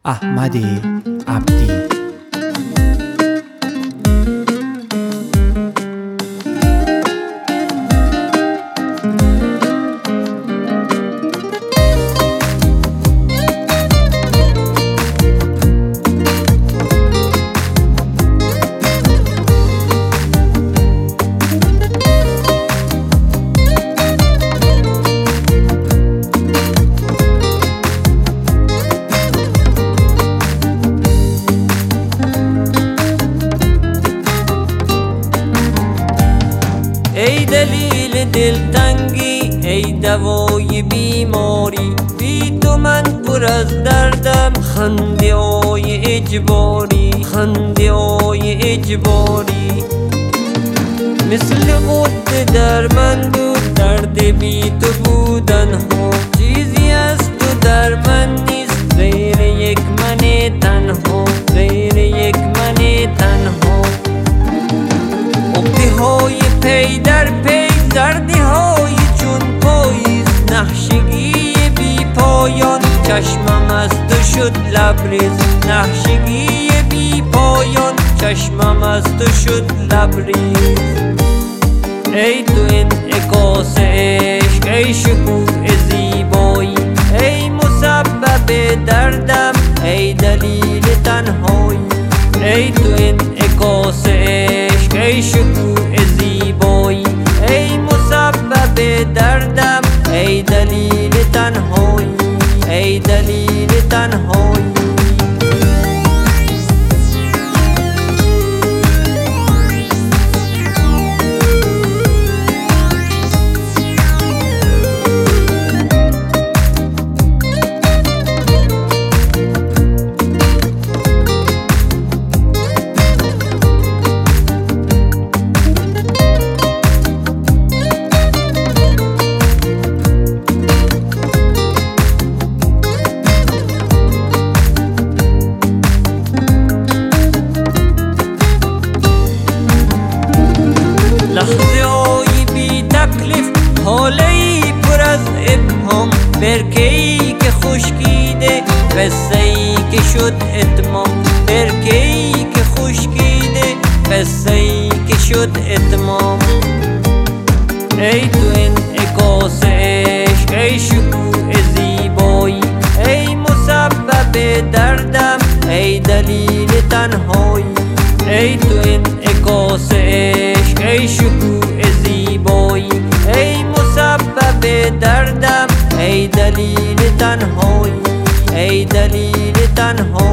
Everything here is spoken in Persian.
احمد عبدی. ای دلیل دلتنگی، ای دوای بیماری، بی تو من پر از دردم. خنده های اجباری، خنده های اجباری، مثل قد در من بود درد بی تو بودن ها. چیزی از تو در من نیست غیر یک من تنها، غیر یک من تنها. عقده های پی در پی، زردی های چون پاییز، نقشگی بی پایان، چشمم از تو شد لبریز. نقشگی بی پایان، چشمم از تو شد لبریز. ای تو انعکاس عشق، ای شکوه زیبایی، ای مسبب دردم، ای دلیل تنهایی. ای تو انعکاس عشق، ای شکوه زیبایی، ای مسبب دردم، ای دلیل تنهایی، ای دلیل تنهایی. لحظه های بی تکلیف، حالی پر از ابهام، برکه‌ای که خشکیده، قصه‌ای که شد اتمام. برکه‌ای که خشکیده، قصه‌ای که شد اتمام. ای تو انعکاس عشق، ای شکوه زیبایی، ای مسبب دردم، ای دلیل تنهایی. ای تو انعکاس عشق، ای شکوه زیبایی، ای مسبب دردم، ای دلیل تنهایی، ای دلیل تنهایی.